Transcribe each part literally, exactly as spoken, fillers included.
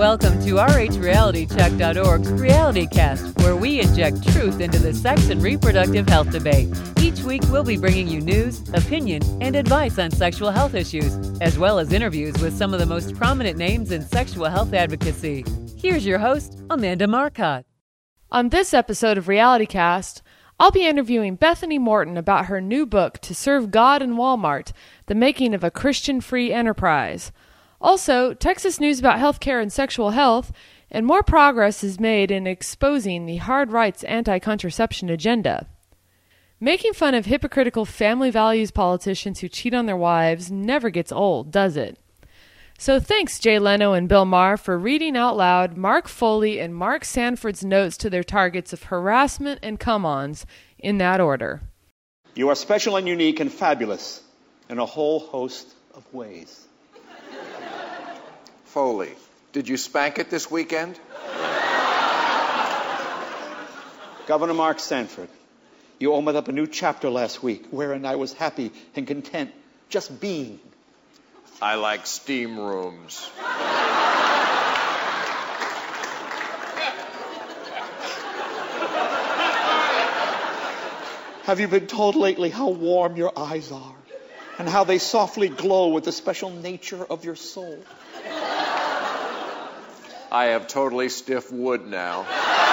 Welcome to R H Reality Check dot org's Reality Cast, where we inject truth into the sex and reproductive health debate. Each week, we'll be bringing you news, opinion, and advice on sexual health issues, as well as interviews with some of the most prominent names in sexual health advocacy. Here's your host, Amanda Marcotte. On this episode of Reality Cast, I'll be interviewing Bethany Morton about her new book, To Serve God in Walmart, The Making of a Christian-Free Enterprise. Also, Texas news about healthcare and sexual health, and more progress is made in exposing the hard right's anti-contraception agenda. Making fun of hypocritical family values politicians who cheat on their wives never gets old, does it? So thanks, Jay Leno and Bill Maher, for reading out loud Mark Foley and Mark Sanford's notes to their targets of harassment and come-ons, in that order. You are special and unique and fabulous in a whole host of ways. Foley, did you spank it this weekend? Governor Mark Sanford, you opened up a new chapter last week wherein I was happy and content just being. I like steam rooms. Have you been told lately how warm your eyes are and how they softly glow with the special nature of your soul? I have totally stiff wood now.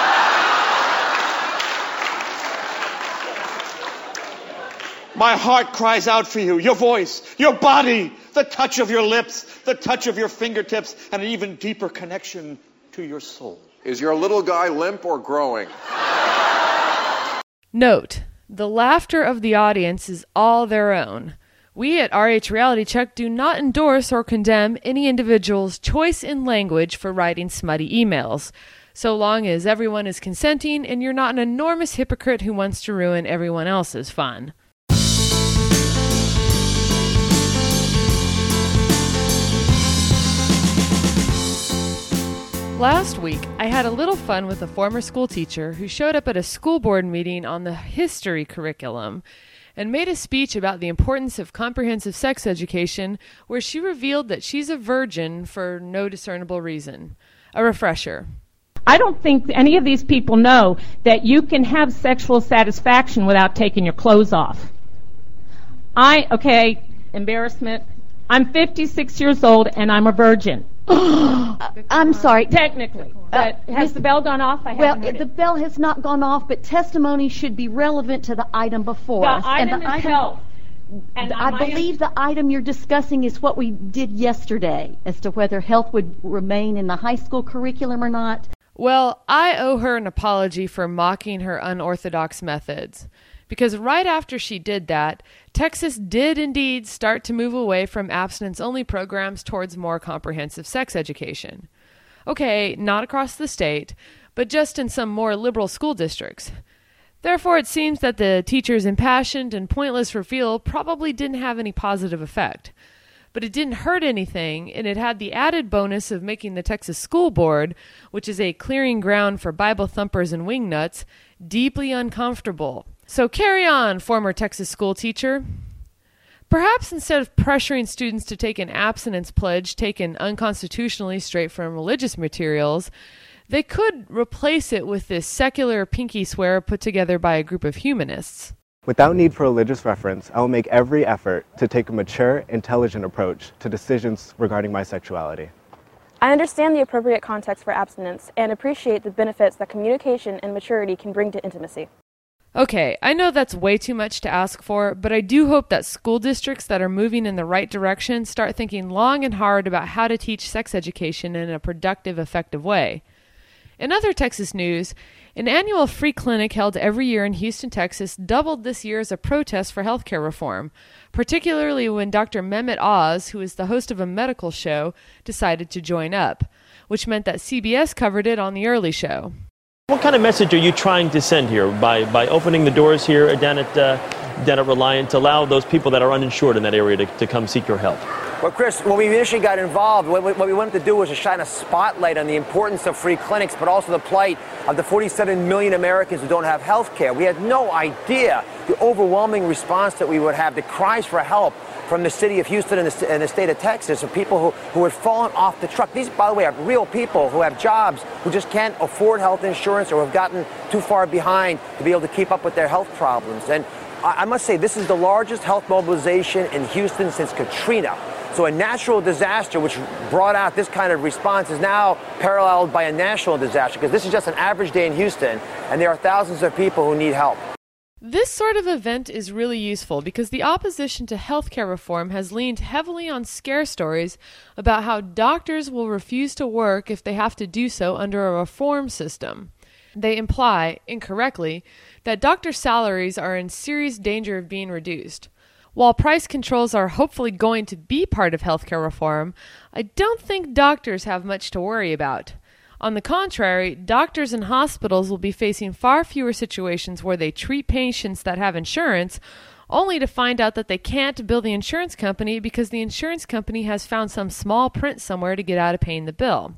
My heart cries out for you, your voice, your body, the touch of your lips, the touch of your fingertips, and an even deeper connection to your soul. Is your little guy limp or growing? Note, the laughter of the audience is all their own. We at R H Reality Check do not endorse or condemn any individual's choice in language for writing smutty emails, so long as everyone is consenting and you're not an enormous hypocrite who wants to ruin everyone else's fun. Last week, I had a little fun with a former school teacher who showed up at a school board meeting on the history curriculum and made a speech about the importance of comprehensive sex education, where she revealed that she's a virgin for no discernible reason. A refresher. I don't think any of these people know that you can have sexual satisfaction without taking your clothes off. I, okay, embarrassment. I'm fifty-six years old and I'm a virgin. I'm sorry. Technically. But uh, has the bell gone off? I well, haven't heard the it. bell has not gone off, but testimony should be relevant to the item before The us. item and the is item, health. And I my- believe the item you're discussing is what we did yesterday, as to whether health would remain in the high school curriculum or not. Well, I owe her an apology for mocking her unorthodox methods. Because right after she did that, Texas did indeed start to move away from abstinence-only programs towards more comprehensive sex education. Okay, not across the state, but just in some more liberal school districts. Therefore, it seems that the teacher's impassioned and pointless reveal probably didn't have any positive effect. But it didn't hurt anything, and it had the added bonus of making the Texas School Board, which is a clearing ground for Bible thumpers and wingnuts, deeply uncomfortable. So carry on, former Texas school teacher. Perhaps instead of pressuring students to take an abstinence pledge taken unconstitutionally straight from religious materials, they could replace it with this secular pinky swear put together by a group of humanists. Without need for religious reference, I will make every effort to take a mature, intelligent approach to decisions regarding my sexuality. I understand the appropriate context for abstinence and appreciate the benefits that communication and maturity can bring to intimacy. Okay, I know that's way too much to ask for, but I do hope that school districts that are moving in the right direction start thinking long and hard about how to teach sex education in a productive, effective way. In other Texas news, an annual free clinic held every year in Houston, Texas, doubled this year as a protest for healthcare reform, particularly when Doctor Mehmet Oz, who is the host of a medical show, decided to join up, which meant that C B S covered it on the early show. What kind of message are you trying to send here by, by opening the doors here down at, uh, down at Reliant to allow those people that are uninsured in that area to, to come seek your help? Well, Chris, when we initially got involved, what we, what we wanted to do was to shine a spotlight on the importance of free clinics, but also the plight of the forty-seven million Americans who don't have health care. We had no idea the overwhelming response that we would have, the cries for help from the city of Houston and the, and the state of Texas of people who, who had fallen off the truck. These, by the way, are real people who have jobs who just can't afford health insurance or have gotten too far behind to be able to keep up with their health problems. And I, I must say, this is the largest health mobilization in Houston since Katrina. So a natural disaster which brought out this kind of response is now paralleled by a national disaster, because this is just an average day in Houston, and there are thousands of people who need help. This sort of event is really useful because the opposition to healthcare reform has leaned heavily on scare stories about how doctors will refuse to work if they have to do so under a reform system. They imply, incorrectly, that doctors' salaries are in serious danger of being reduced. While price controls are hopefully going to be part of healthcare reform, I don't think doctors have much to worry about. On the contrary, doctors and hospitals will be facing far fewer situations where they treat patients that have insurance, only to find out that they can't bill the insurance company because the insurance company has found some small print somewhere to get out of paying the bill.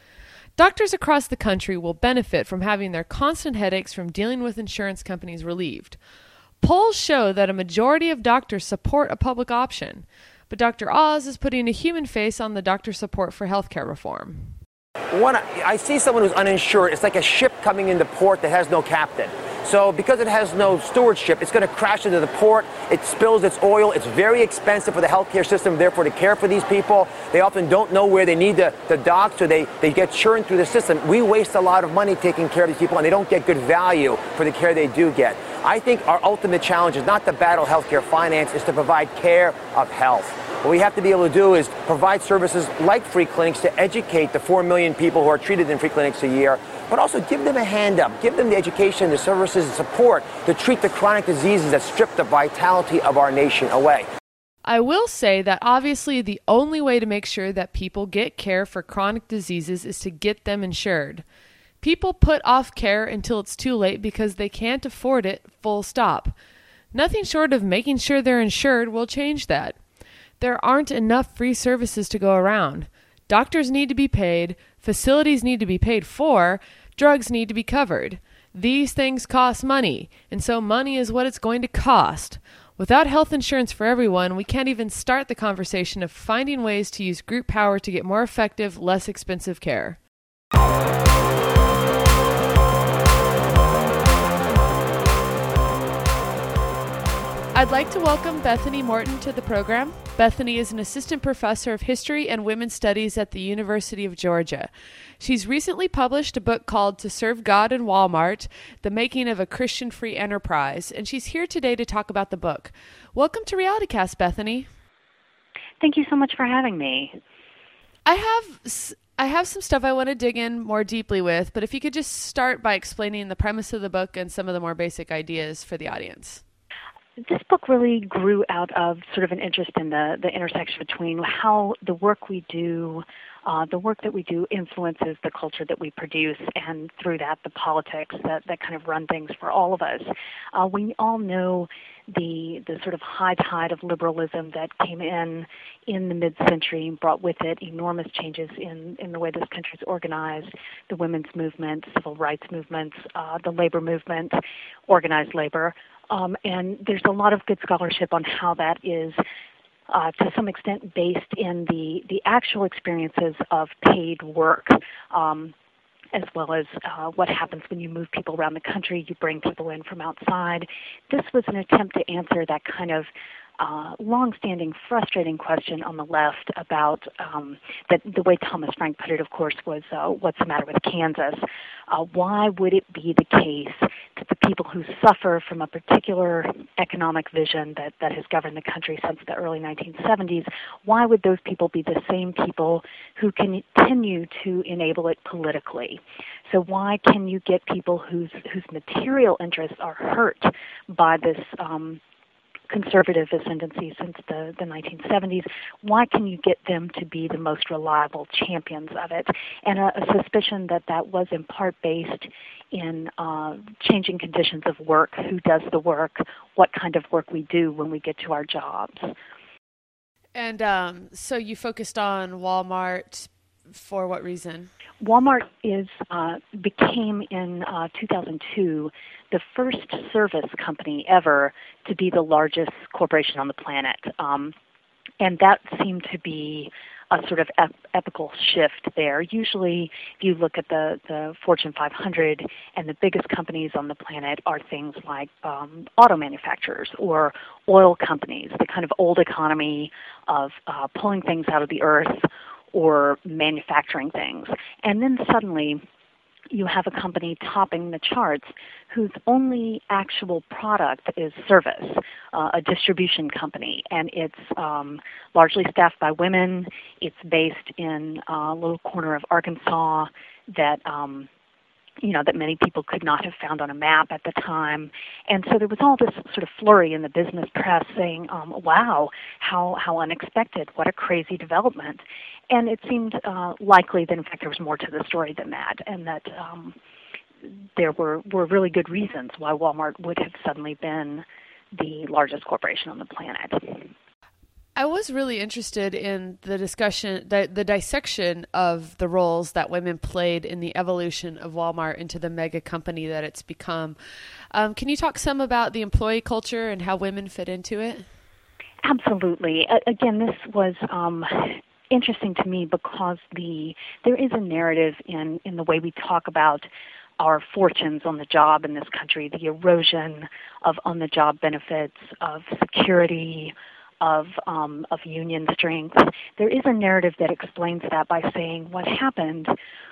Doctors across the country will benefit from having their constant headaches from dealing with insurance companies relieved. Polls show that a majority of doctors support a public option, but Doctor Oz is putting a human face on the doctor support for healthcare reform. When I see someone who's uninsured, it's like a ship coming into port that has no captain. So because it has no stewardship, it's going to crash into the port. It spills its oil. It's very expensive for the healthcare system, therefore, to care for these people. They often don't know where they need the, the dock, so they, they get churned through the system. We waste a lot of money taking care of these people, and they don't get good value for the care they do get. I think our ultimate challenge is not to battle healthcare finance, it's to provide care of health. What we have to be able to do is provide services like free clinics to educate the four million people who are treated in free clinics a year, but also give them a hand up, give them the education, the services, and support to treat the chronic diseases that strip the vitality of our nation away. I will say that obviously the only way to make sure that people get care for chronic diseases is to get them insured. People put off care until it's too late because they can't afford it, full stop. Nothing short of making sure they're insured will change that. There aren't enough free services to go around. Doctors need to be paid, facilities need to be paid for, drugs need to be covered. These things cost money, and so money is what it's going to cost. Without health insurance for everyone, we can't even start the conversation of finding ways to use group power to get more effective, less expensive care. I'd like to welcome Bethany Morton to the program. Bethany is an assistant professor of history and women's studies at the University of Georgia. She's recently published a book called To Serve God in Walmart, The Making of a Christian-Free Enterprise, and she's here today to talk about the book. Welcome to RealityCast, Bethany. Thank you so much for having me. I have I have some stuff I want to dig in more deeply with, but if you could just start by explaining the premise of the book and some of the more basic ideas for the audience. This book really grew out of sort of an interest in the, the intersection between how the work we do, uh, the work that we do influences the culture that we produce, and through that, the politics that, that kind of run things for all of us. Uh, we all know the the sort of high tide of liberalism that came in in the mid-century and brought with it enormous changes in, in the way this country is organized, the women's movement, civil rights movements, uh, the labor movement, organized labor. Um, and there's a lot of good scholarship on how that is, uh, to some extent, based in the, the actual experiences of paid work, um, as well as uh, what happens when you move people around the country, you bring people in from outside. This was an attempt to answer that kind of uh, long-standing, frustrating question on the left about um, that the way Thomas Frank put it, of course, was uh, what's the matter with Kansas? Uh, why would it be the case that the people who suffer from a particular economic vision that, that has governed the country since the early nineteen seventies, why would those people be the same people who continue to enable it politically? So why can you get people whose whose material interests are hurt by this um, conservative ascendancy since the, the nineteen seventies, why can you get them to be the most reliable champions of it? And a, a suspicion that that was in part based in uh, changing conditions of work, who does the work, what kind of work we do when we get to our jobs. And um, so you focused on Walmart for what reason? Walmart is uh, became in uh, two thousand two the first service company ever to be the largest corporation on the planet. Um, And that seemed to be a sort of ep- epical shift there. Usually, if you look at the, the Fortune five hundred, and the biggest companies on the planet are things like um, auto manufacturers or oil companies, the kind of old economy of uh, pulling things out of the earth or manufacturing things. And then suddenly, you have a company topping the charts whose only actual product is service, uh, a distribution company, and it's um, largely staffed by women. It's based in a little corner of Arkansas that um, you know that many people could not have found on a map at the time. And so there was all this sort of flurry in the business press saying, um, wow, how, how unexpected, what a crazy development. And it seemed uh, likely that in fact there was more to the story than that, and that um, there were, were really good reasons why Walmart would have suddenly been the largest corporation on the planet. I was really interested in the discussion, the, the dissection of the roles that women played in the evolution of Walmart into the mega company that it's become. Um, can you talk some about the employee culture and how women fit into it? Absolutely. Uh, again, this was um, interesting to me because the there is a narrative in, in the way we talk about our fortunes on the job in this country, the erosion of on-the-job benefits, of security, of um, of union strength. There is a narrative that explains that by saying what happened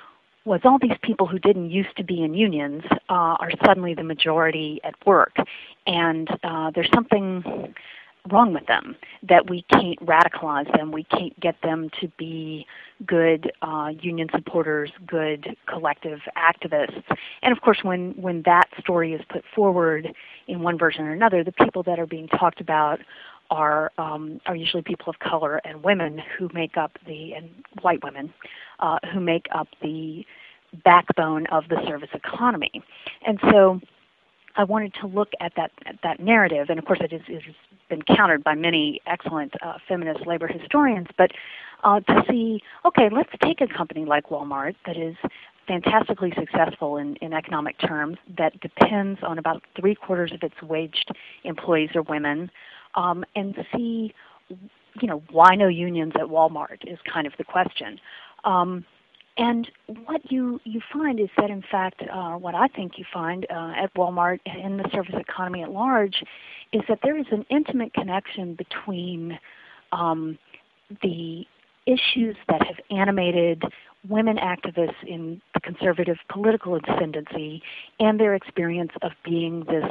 was all these people who didn't used to be in unions uh, are suddenly the majority at work, and uh, there's something wrong with them, that we can't radicalize them, we can't get them to be good uh, union supporters, good collective activists. And of course, when, when that story is put forward in one version or another, the people that are being talked about are um, are usually people of color and women who make up the, and white women, uh, who make up the backbone of the service economy. And so I wanted to look at that at that narrative, and of course it has been countered by many excellent uh, feminist labor historians, but uh, to see, okay, let's take a company like Walmart that is fantastically successful in, in economic terms, that depends on about three quarters of its waged employees are women, um, and see, you know, why no unions at Walmart is kind of the question. Um, and what you, you find is that, in fact, uh, what I think you find uh, at Walmart and in the service economy at large is that there is an intimate connection between um, the issues that have animated women activists in the conservative political ascendancy and their experience of being this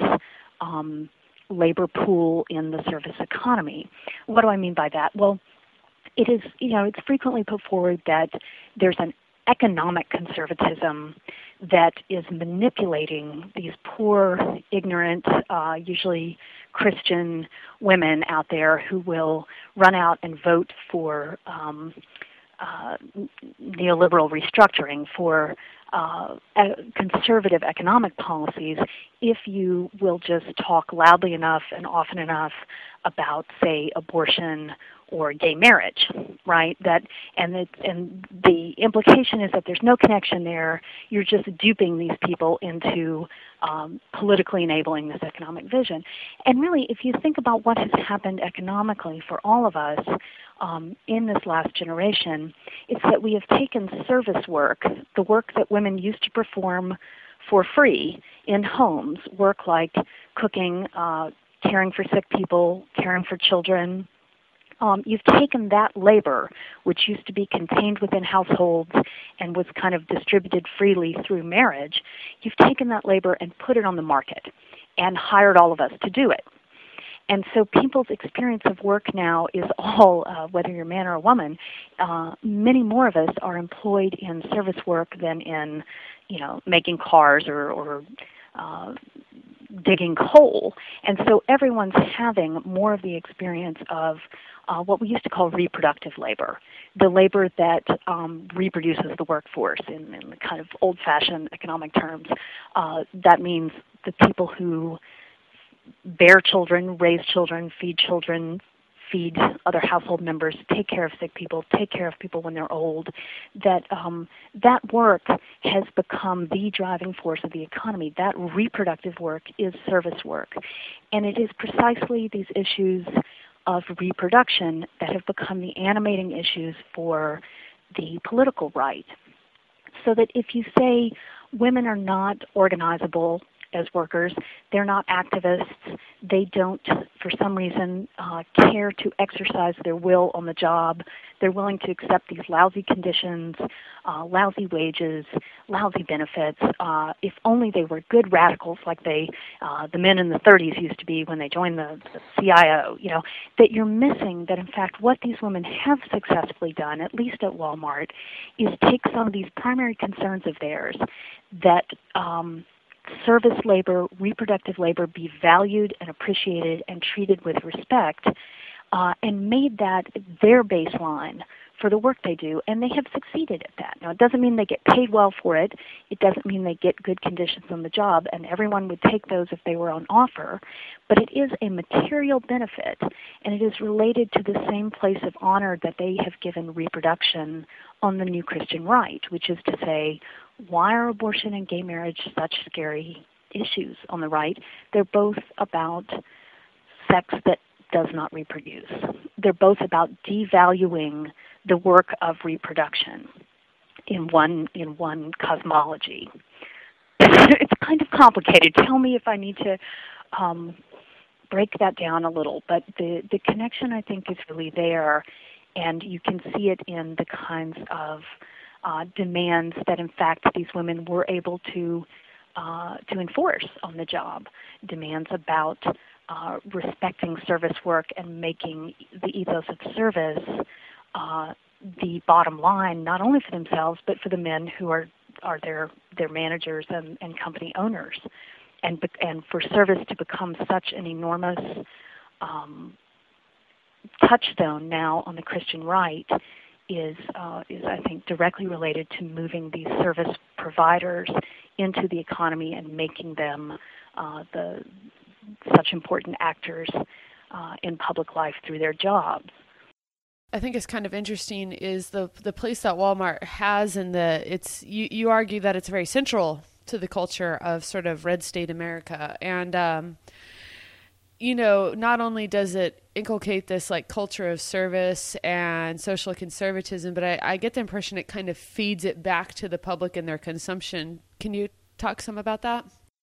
um, labor pool in the service economy. What do I mean by that? Well, it is, you know, it's frequently put forward that there's an economic conservatism that is manipulating these poor, ignorant, uh, usually Christian women out there who will run out and vote for um, uh, neoliberal restructuring, for uh, conservative economic policies, if you will just talk loudly enough and often enough about, say, abortion or gay marriage, right? That and it, and the implication is that there's no connection there. You're just duping these people into um, politically enabling this economic vision. And really, if you think about what has happened economically for all of us um, in this last generation, it's that we have taken service work, the work that women used to perform for free in homes, work like cooking, uh, caring for sick people, caring for children. Um, you've taken that labor, which used to be contained within households and was kind of distributed freely through marriage, you've taken that labor and put it on the market and hired all of us to do it. And so people's experience of work now is all, uh, whether you're a man or a woman, uh, many more of us are employed in service work than in, you know, making cars or, or uh, digging coal. And so everyone's having more of the experience of uh, what we used to call reproductive labor, the labor that um, reproduces the workforce in, in the kind of old-fashioned economic terms. Uh, that means the people who bear children, raise children, feed children, feed other household members, take care of sick people, take care of people when they're old, that um, that work has become the driving force of the economy. That reproductive work is service work. And it is precisely these issues of reproduction that have become the animating issues for the political right. So that if you say women are not organizable as workers, they're not activists, they don't, for some reason, uh, care to exercise their will on the job, they're willing to accept these lousy conditions, uh, lousy wages, lousy benefits, uh, if only they were good radicals like they, uh, the men in the thirties used to be when they joined the, the C I O, you know, that you're missing that in fact what these women have successfully done, at least at Walmart, is take some of these primary concerns of theirs that um, service labor, reproductive labor be valued and appreciated and treated with respect, uh, and made that their baseline for the work they do, and they have succeeded at that. Now, it doesn't mean they get paid well for it. It doesn't mean they get good conditions on the job, and everyone would take those if they were on offer, but it is a material benefit, and it is related to the same place of honor that they have given reproduction on the New Christian Right, which is to say, why are abortion and gay marriage such scary issues on the right? They're both about sex that does not reproduce. They're both about devaluing the work of reproduction in one in one cosmology. It's kind of complicated. Tell me if I need to um, break that down a little, but the, the connection I think is really there, and you can see it in the kinds of Uh, demands that, in fact, these women were able to uh, to enforce on the job. Demands about uh, respecting service work and making the ethos of service uh, the bottom line, not only for themselves but for the men who are are their their managers and, and company owners, and and for service to become such an enormous um, touchstone now on the Christian right. Is, uh, is I think, directly related to moving these service providers into the economy and making them uh, the such important actors uh, in public life through their jobs. I think it's kind of interesting is the the place that Walmart has in the it's you, you argue that it's very central to the culture of sort of red state America, and um, you know, not only does it inculcate this like culture of service and social conservatism, but I, I get the impression it kind of feeds it back to the public in their consumption. Can you talk some about that?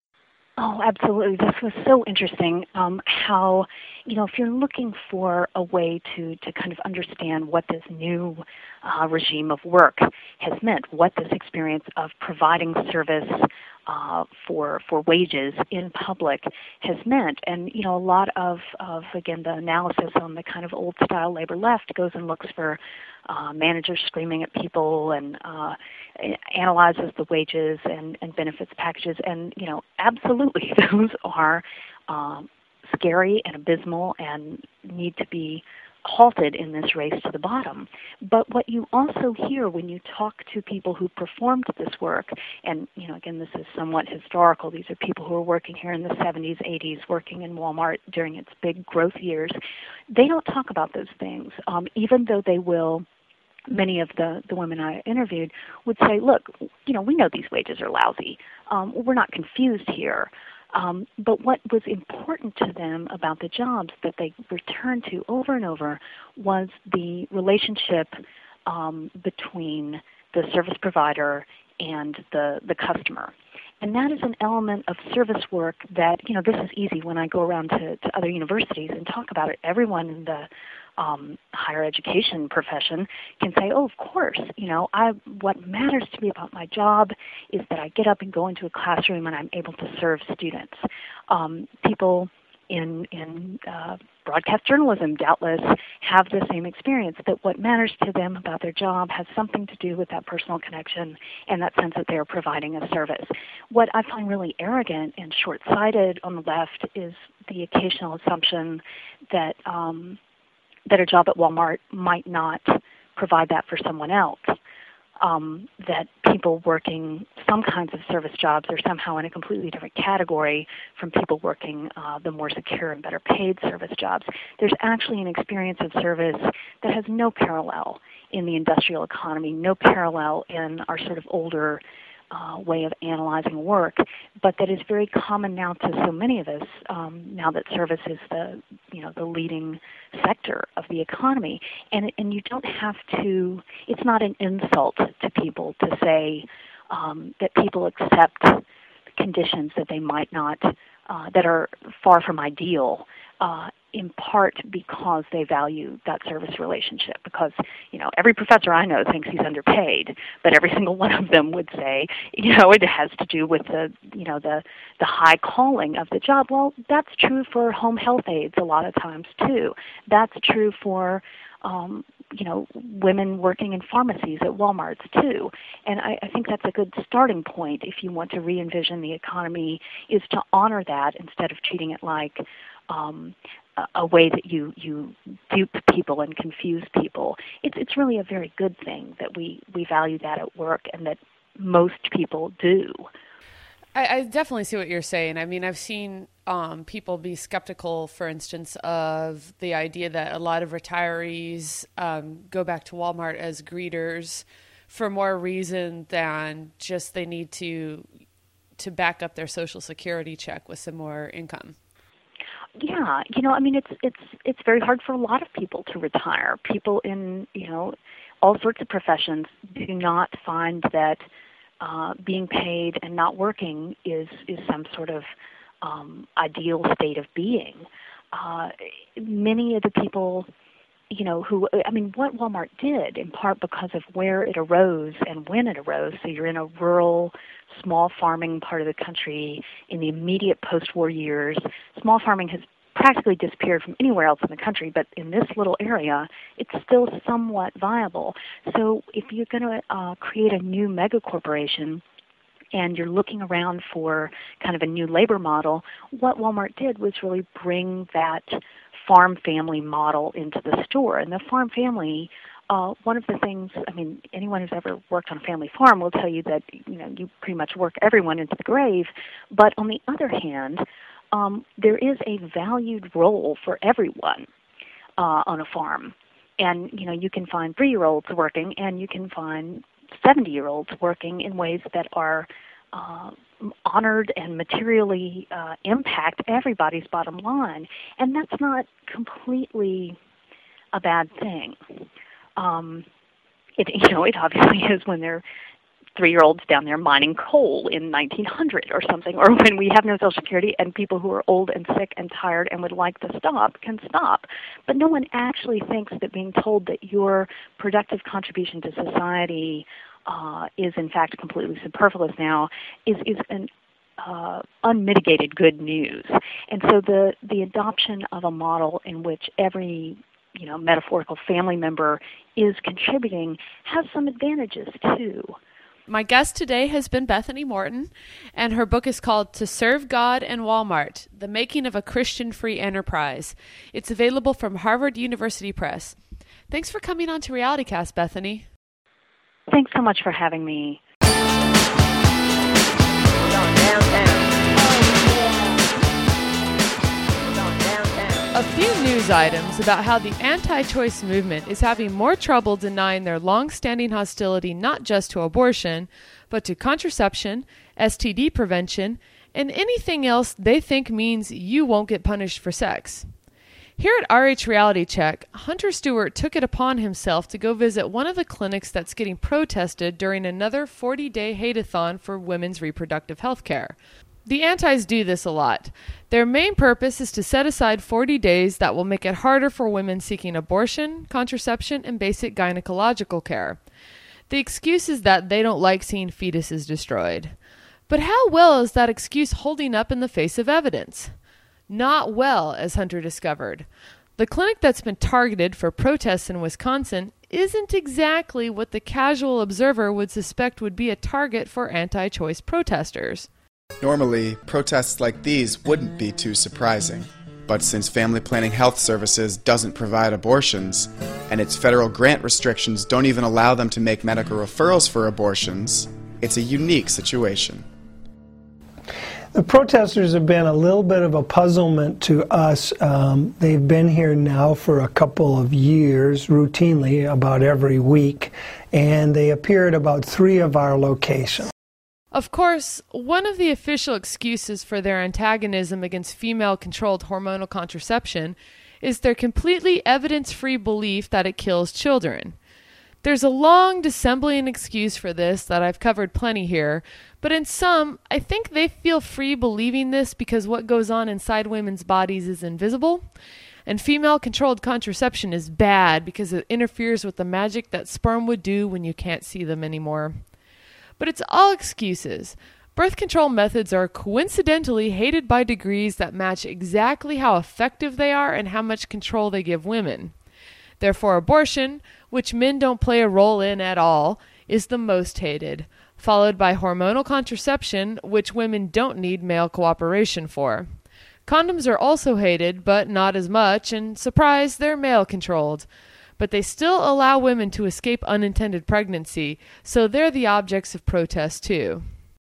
Oh, absolutely. This was so interesting. Um, how, you know, if you're looking for a way to, to kind of understand what this new uh, regime of work has meant, what this experience of providing service uh, for for wages in public has meant, and you know, a lot of, of again the analysis on the kind of old style labor left goes and looks for uh, managers screaming at people and uh, analyzes the wages and, and benefits packages, and you know, absolutely those are um, scary and abysmal and need to be halted in this race to the bottom. But what you also hear when you talk to people who performed this work, and you know, again, this is somewhat historical. These are people who were working here in the seventies, eighties, working in Walmart during its big growth years. They don't talk about those things, um, even though they will. Many of the, the women I interviewed would say, look, you know, we know these wages are lousy. Um, we're not confused here. Um, but what was important to them about the jobs that they returned to over and over was the relationship um, between the service provider and the, the customer. And that is an element of service work that, you know, this is easy when I go around to, to other universities and talk about it. Everyone in the um, higher education profession can say, oh, of course, you know, I what matters to me about my job is that I get up and go into a classroom and I'm able to serve students. Um, people in in uh, broadcast journalism doubtless have the same experience, that what matters to them about their job has something to do with that personal connection and that sense that they are providing a service. What I find really arrogant and short-sighted on the left is the occasional assumption that um, that a job at Walmart might not provide that for someone else. Um, that people working some kinds of service jobs are somehow in a completely different category from people working uh, the more secure and better paid service jobs. There's actually an experience of service that has no parallel in the industrial economy, no parallel in our sort of older uh, way of analyzing work, but that is very common now to so many of us. Um, now that service is the you know the leading sector of the economy, and and you don't have to. It's not an insult to people to say um, that people accept conditions that they might not, uh, that are far from ideal, uh, in part because they value that service relationship. Because, you know, every professor I know thinks he's underpaid, but every single one of them would say, you know, it has to do with the, you know, the, the high calling of the job. Well, that's true for home health aides a lot of times, too. That's true for Um, you know, women working in pharmacies at Walmarts too. And I, I think that's a good starting point if you want to re-envision the economy, is to honor that instead of treating it like um, a, a way that you, you dupe people and confuse people. It's, it's really a very good thing that we, we value that at work and that most people do. I, I definitely see what you're saying. I mean, I've seen um, people be skeptical, for instance, of the idea that a lot of retirees um, go back to Walmart as greeters for more reason than just they need to to back up their Social Security check with some more income. Yeah, you know, I mean, it's it's it's very hard for a lot of people to retire. People in, you know, all sorts of professions do not find that Uh, being paid and not working is, is some sort of um, ideal state of being. Uh, many of the people, you know, who, I mean, what Walmart did, in part because of where it arose and when it arose, so you're in a rural, small farming part of the country in the immediate post-war years. Small farming has practically disappeared from anywhere else in the country, but in this little area, it's still somewhat viable. So if you're going to uh, create a new mega corporation and you're looking around for kind of a new labor model, what Walmart did was really bring that farm family model into the store. And the farm family, uh, one of the things, I mean, anyone who's ever worked on a family farm will tell you that, you know, you pretty much work everyone into the grave. But on the other hand, Um, there is a valued role for everyone uh, on a farm. And, you know, you can find three-year-olds working and you can find seventy-year-olds working in ways that are uh, honored and materially uh, impact everybody's bottom line. And that's not completely a bad thing. Um, it, you know, it obviously is when they're three-year-olds down there mining coal in nineteen hundred or something, or when we have no Social Security and people who are old and sick and tired and would like to stop can stop. But no one actually thinks that being told that your productive contribution to society uh, is in fact completely superfluous now is, is an uh, unmitigated good news. And so the, the adoption of a model in which every you know, metaphorical family member is contributing has some advantages too. My guest today has been Bethany Morton, and her book is called To Serve God and Walmart, The Making of a Christian-Free Enterprise. It's available from Harvard University Press. Thanks for coming on to RealityCast, Bethany. Thanks so much for having me. A few news items about how the anti-choice movement is having more trouble denying their long-standing hostility not just to abortion, but to contraception, S T D prevention, and anything else they think means you won't get punished for sex. Here at R H Reality Check, Hunter Stewart took it upon himself to go visit one of the clinics that's getting protested during another forty-day hate-a-thon for women's reproductive health care. The antis do this a lot. Their main purpose is to set aside forty days that will make it harder for women seeking abortion, contraception, and basic gynecological care. The excuse is that they don't like seeing fetuses destroyed. But how well is that excuse holding up in the face of evidence? Not well, as Hunter discovered. The clinic that's been targeted for protests in Wisconsin isn't exactly what the casual observer would suspect would be a target for anti-choice protesters. Normally, protests like these wouldn't be too surprising. But since Family Planning Health Services doesn't provide abortions, and its federal grant restrictions don't even allow them to make medical referrals for abortions, it's a unique situation. The protesters have been a little bit of a puzzlement to us. Um, they've been here now for a couple of years, routinely, about every week, and they appear at about three of our locations. Of course, one of the official excuses for their antagonism against female-controlled hormonal contraception is their completely evidence-free belief that it kills children. There's a long dissembling excuse for this that I've covered plenty here, but in some, I think they feel free believing this because what goes on inside women's bodies is invisible, and female-controlled contraception is bad because it interferes with the magic that sperm would do when you can't see them anymore. But it's all excuses. Birth control methods are coincidentally hated by degrees that match exactly how effective they are and how much control they give women. Therefore, abortion, which men don't play a role in at all, is the most hated, followed by hormonal contraception, which women don't need male cooperation for. Condoms are also hated, but not as much, and surprise, they're male-controlled. But they still allow women to escape unintended pregnancy, so they're the objects of protest too.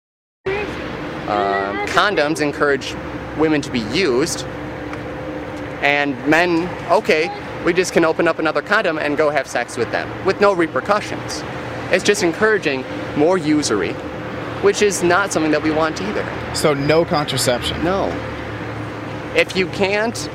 Uh, condoms encourage women to be used, and men, okay, we just can open up another condom and go have sex with them, with no repercussions. It's just encouraging more usury, which is not something that we want either. So no contraception? No. If you can't,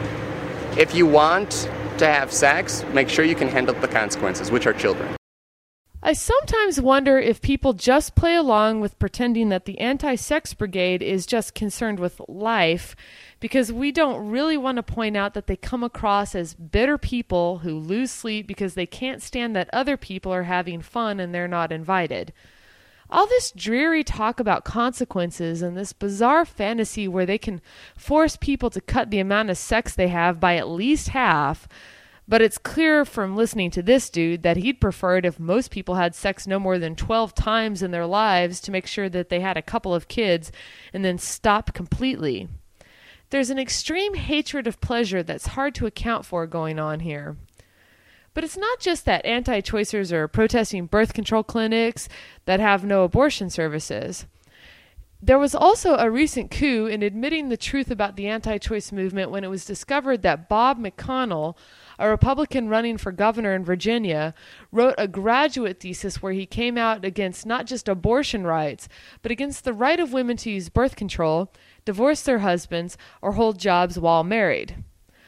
if you want to have sex, make sure you can handle the consequences, which are children. I sometimes wonder if people just play along with pretending that the anti-sex brigade is just concerned with life, because we don't really want to point out that they come across as bitter people who lose sleep because they can't stand that other people are having fun and they're not invited. All this dreary talk about consequences and this bizarre fantasy where they can force people to cut the amount of sex they have by at least half, but it's clear from listening to this dude that he'd prefer it if most people had sex no more than twelve times in their lives to make sure that they had a couple of kids and then stop completely. There's an extreme hatred of pleasure that's hard to account for going on here. But it's not just that anti-choicers are protesting birth control clinics that have no abortion services. There was also a recent coup in admitting the truth about the anti-choice movement when it was discovered that Bob McConnell, a Republican running for governor in Virginia, wrote a graduate thesis where he came out against not just abortion rights, but against the right of women to use birth control, divorce their husbands, or hold jobs while married.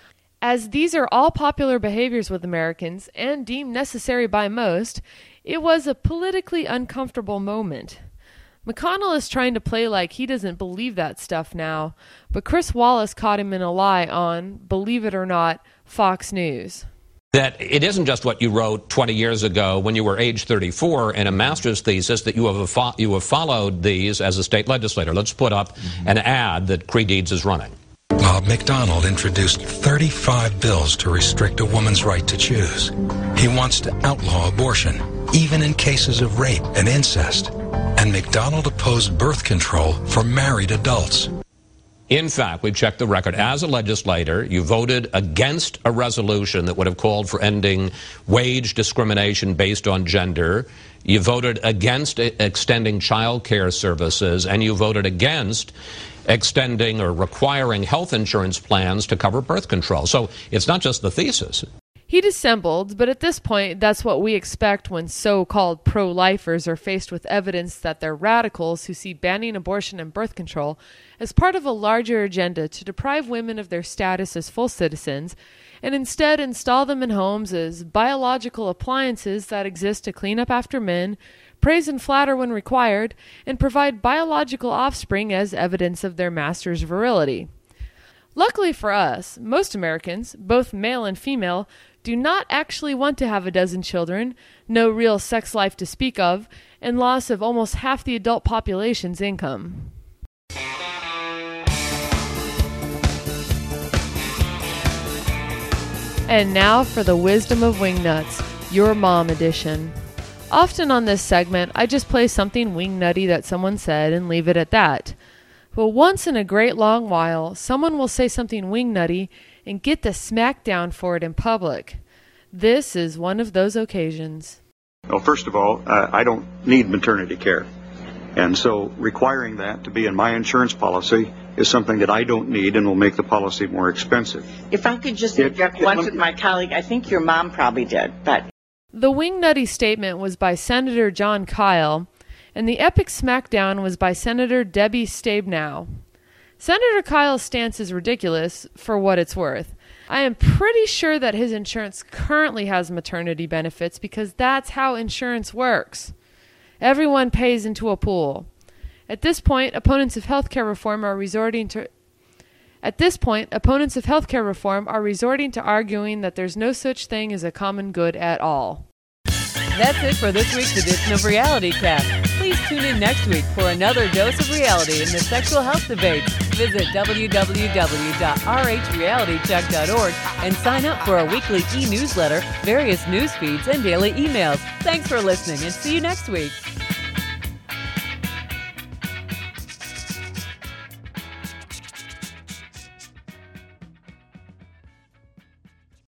As these are all popular behaviors with Americans and deemed necessary by most, it was a politically uncomfortable moment. McConnell is trying to play like he doesn't believe that stuff now, but Chris Wallace caught him in a lie on, believe it or not, Fox News. That it isn't just what you wrote twenty years ago when you were age thirty-four in a master's thesis, that you have, fo- you have followed these as a state legislator. Let's put up mm-hmm. an ad that Credeeds is running. Bob McDonnell introduced thirty-five bills to restrict a woman's right to choose. He wants to outlaw abortion, even in cases of rape and incest. And McDonnell opposed birth control for married adults. In fact, we've checked the record. As a legislator, you voted against a resolution that would have called for ending wage discrimination based on gender. You voted against extending child care services, and you voted against extending or requiring health insurance plans to cover birth control. So it's not just the thesis. He dissembled, but at this point, that's what we expect when so-called pro-lifers are faced with evidence that they're radicals who see banning abortion and birth control as part of a larger agenda to deprive women of their status as full citizens and instead install them in homes as biological appliances that exist to clean up after men, praise and flatter when required, and provide biological offspring as evidence of their master's virility. Luckily for us, most Americans, both male and female, do not actually want to have a dozen children, no real sex life to speak of, and loss of almost half the adult population's income. And now for the wisdom of Wingnuts, your mom edition. Often on this segment, I just play something wingnutty that someone said and leave it at that. But once in a great long while, someone will say something wingnutty and get the smackdown for it in public. This is one of those occasions. Well, first of all, uh, I don't need maternity care. And so requiring that to be in my insurance policy is something that I don't need and will make the policy more expensive. If I could just interject once with my colleague, I think your mom probably did, but... The wingnutty statement was by Senator John Kyle, And the epic smackdown was by Senator Debbie Stabenow. Senator Kyle's stance is ridiculous, for what it's worth. I am pretty sure that his insurance currently has maternity benefits because that's how insurance works. Everyone pays into a pool. At this point, opponents of healthcare reform are resorting to At this point, opponents of healthcare reform are resorting to arguing that there's no such thing as a common good at all. That's it for this week's edition of Reality Cast. Please tune in next week for another dose of reality in the sexual health debate. Visit w w w dot r h reality check dot org and sign up for a weekly e-newsletter, various news feeds, and daily emails. Thanks for listening and see you next week.